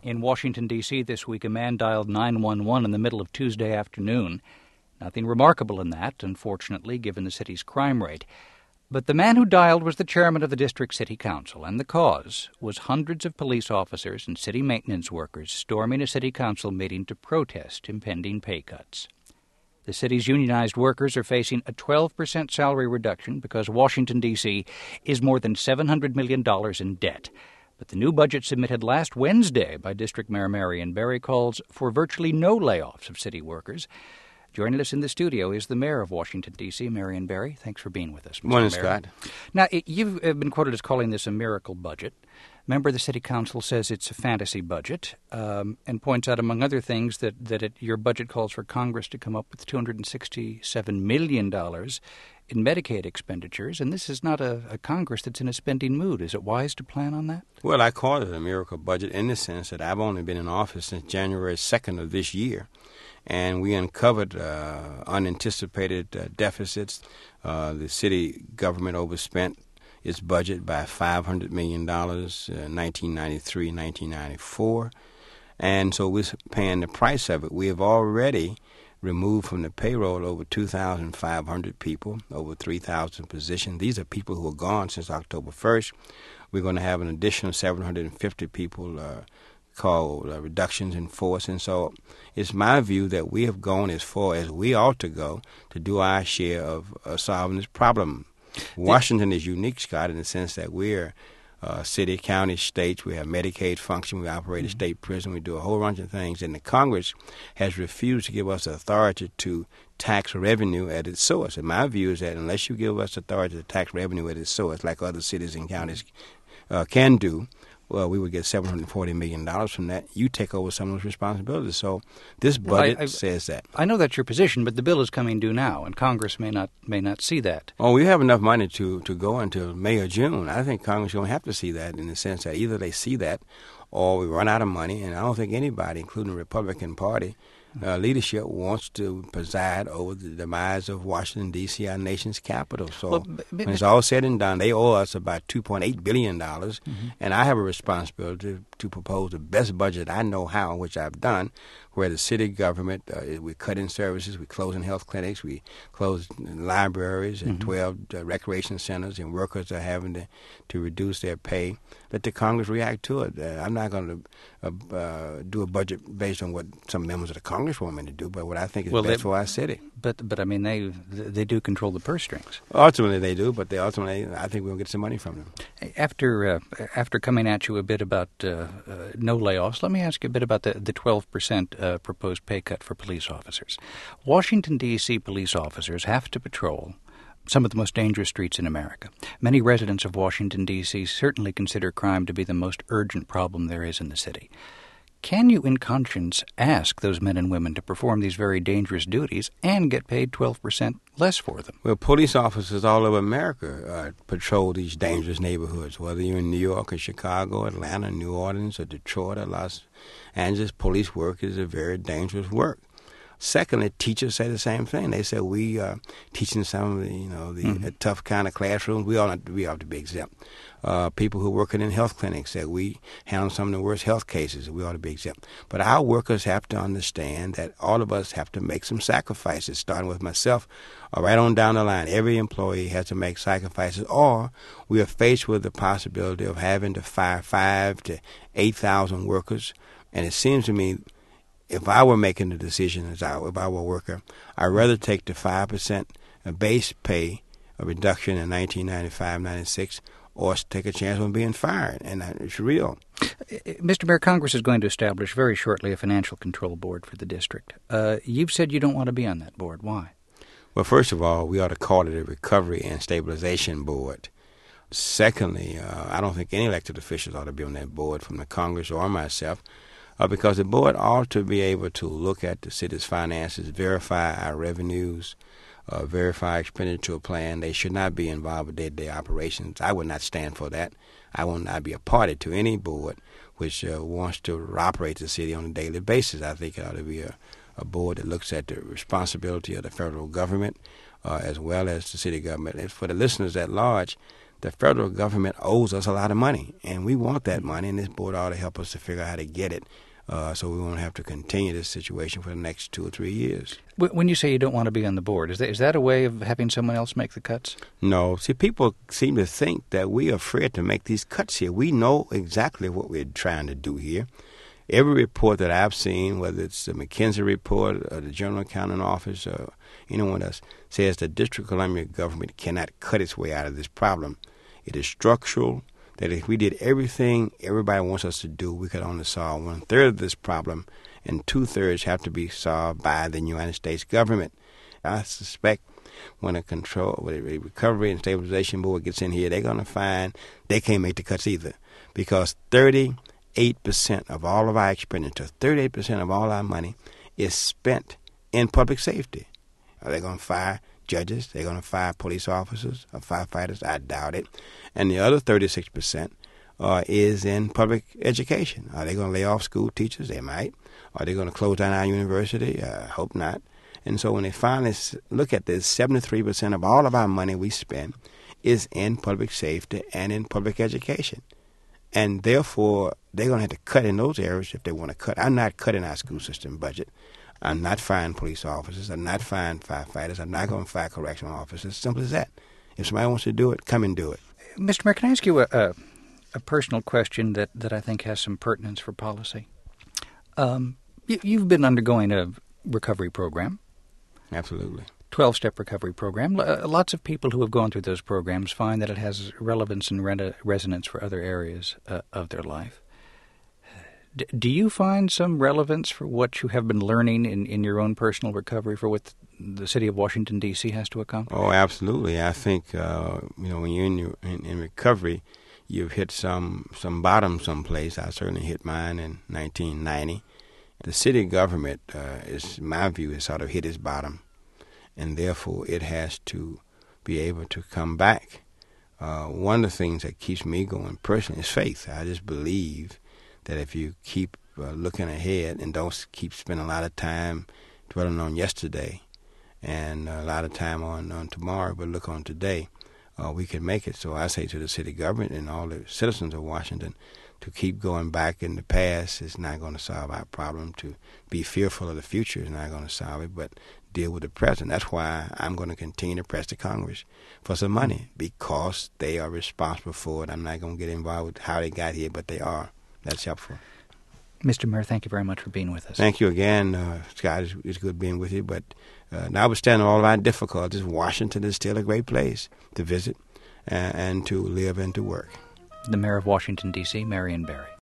In Washington, D.C. this week, a man dialed 911 in the middle of Tuesday afternoon. Nothing remarkable in that, unfortunately, given the city's crime rate. But the man who dialed was the chairman of the district city council, and the cause was hundreds of police officers and city maintenance workers storming a city council meeting to protest impending pay cuts. The city's unionized workers are facing a 12% salary reduction because Washington, D.C. is more than $700 million in debt. But the new budget submitted last Wednesday by District Mayor Marion Barry calls for virtually no layoffs of city workers. Joining us in the studio is the mayor of Washington, D.C., Marion Barry. Thanks for being with us, Mr. Morning, Mayor. Scott. Now, you've been quoted as calling this a miracle budget. A member of the city council says it's a fantasy budget and points out, among other things, that your budget calls for Congress to come up with $267 million in Medicaid expenditures, and this is not a Congress that's in a spending mood. Is it wise to plan on that? Well, I call it a miracle budget in the sense that I've only been in office since January 2nd of this year, and we uncovered unanticipated deficits. The city government overspent its budget by $500 million in 1993, 1994, and so we're paying the price of it. We have already removed from the payroll over 2,500 people, over 3,000 positions. These are people who are gone since October 1st. We're going to have an additional 750 people called reductions in force. And so it's my view that we have gone as far as we ought to go to do our share of solving this problem. Washington is unique, Scott, in the sense that we're city, county, states. We have Medicaid function. We operate a state prison. We do a whole bunch of things. And the Congress has refused to give us authority to tax revenue at its source. And my view is that unless you give us authority to tax revenue at its source, like other cities and counties can do, well, we would get $740 million from that. You take over some of those responsibilities. So this budget says that. I know that's your position, but the bill is coming due now, and Congress may not see that. Oh, we have enough money to go until May or June. I think Congress is going to have to see that in the sense that either they see that or we run out of money, and I don't think anybody, including the Republican Party, leadership wants to preside over the demise of Washington, D.C., our nation's capital. So when it's all said and done, they owe us about $2.8 billion, and I have a responsibility to propose the best budget I know how, which I've done, where the city government, we're cutting services, we're closing health clinics, we close libraries and 12 recreation centers, and workers are having to reduce their pay. Let the Congress react to it. I'm not going to do a budget based on what some members of the Congress want me to do, but what I think is best for our city. But I mean, they do control the purse strings. Ultimately, they do, but I think we'll get some money from them. After coming at you a bit about no layoffs, let me ask you a bit about the 12% proposed pay cut for police officers. Washington, D.C. police officers have to patrol some of the most dangerous streets in America. Many residents of Washington, D.C. certainly consider crime to be the most urgent problem there is in the city. Can you, in conscience, ask those men and women to perform these very dangerous duties and get paid 12% less for them? Well, police officers all over America patrol these dangerous neighborhoods, whether you're in New York or Chicago, Atlanta, New Orleans, or Detroit or Los Angeles. Police work is a very dangerous work. Secondly, teachers say the same thing. They say we are teaching some of the tough kind of classrooms. We ought to be exempt. People who are working in health clinics say we handle some of the worst health cases. We ought to be exempt. But our workers have to understand that all of us have to make some sacrifices, starting with myself, right on down the line. Every employee has to make sacrifices, or we are faced with the possibility of having to fire 5,000 to 8,000 workers. And it seems to me, if I were making the decision if I were a worker, I'd rather take the 5% base pay reduction in 1995-96 or take a chance on being fired, and it's real. Mr. Mayor, Congress is going to establish very shortly a financial control board for the district. You've said you don't want to be on that board. Why? Well, first of all, we ought to call it a Recovery and Stabilization Board. Secondly, I don't think any elected officials ought to be on that board from the Congress or myself, because the board ought to be able to look at the city's finances, verify our revenues, verify expenditure plan. They should not be involved with day-to-day operations. I would not stand for that. I will not be a party to any board which wants to operate the city on a daily basis. I think it ought to be a board that looks at the responsibility of the federal government as well as the city government. And for the listeners at large, the federal government owes us a lot of money, and we want that money, and this board ought to help us to figure out how to get it so we won't have to continue this situation for the next 2 or 3 years. When you say you don't want to be on the board, is that a way of having someone else make the cuts? No. See, people seem to think that we are afraid to make these cuts here. We know exactly what we're trying to do here. Every report that I've seen, whether it's the McKinsey report or the General Accounting Office or anyone else, says the District of Columbia government cannot cut its way out of this problem. It is structural, that if we did everything everybody wants us to do, we could only solve 1/3 of this problem, and 2/3 have to be solved by the United States government. I suspect when a Recovery and Stabilization Board gets in here, they're going to find they can't make the cuts either, because 38% of all of our expenditure, 38% of all our money is spent in public safety. Are they going to fire judges? They're going to fire police officers or firefighters? I doubt it. And the other 36% is in public education. Are they going to lay off school teachers? They might. Are they going to close down our university? I hope not. And so when they finally look at this, 73% of all of our money we spend is in public safety and in public education. And therefore, they're going to have to cut in those areas if they want to cut. I'm not cutting our school system budget. I'm not firing police officers. I'm not firing firefighters. I'm not going to fire correctional officers. Simple as that. If somebody wants to do it, come and do it. Mr. Mayor, can I ask you a personal question that I think has some pertinence for policy? You've been undergoing a recovery program. Absolutely. 12-step recovery program. Lots of people who have gone through those programs find that it has relevance and resonance for other areas of their life. Do you find some relevance for what you have been learning in your own personal recovery for what the city of Washington, D.C. has to accomplish? Oh, absolutely. I think, when you're in recovery, you've hit some bottom someplace. I certainly hit mine in 1990. The city government, my view, has sort of hit its bottom, and therefore it has to be able to come back. One of the things that keeps me going personally is faith. I just believe that if you keep looking ahead and don't keep spending a lot of time dwelling on yesterday and a lot of time on tomorrow, but look on today, we can make it. So I say to the city government and all the citizens of Washington, to keep going back in the past is not going to solve our problem. To be fearful of the future is not going to solve it, but deal with the present. That's why I'm going to continue to press the Congress for some money, because they are responsible for it. I'm not going to get involved with how they got here, but they are. That's helpful. Mr. Mayor, thank you very much for being with us. Thank you again, Scott. It's good being with you. But notwithstanding all of our difficulties, Washington is still a great place to visit and to live and to work. The Mayor of Washington, D.C., Marion Barry.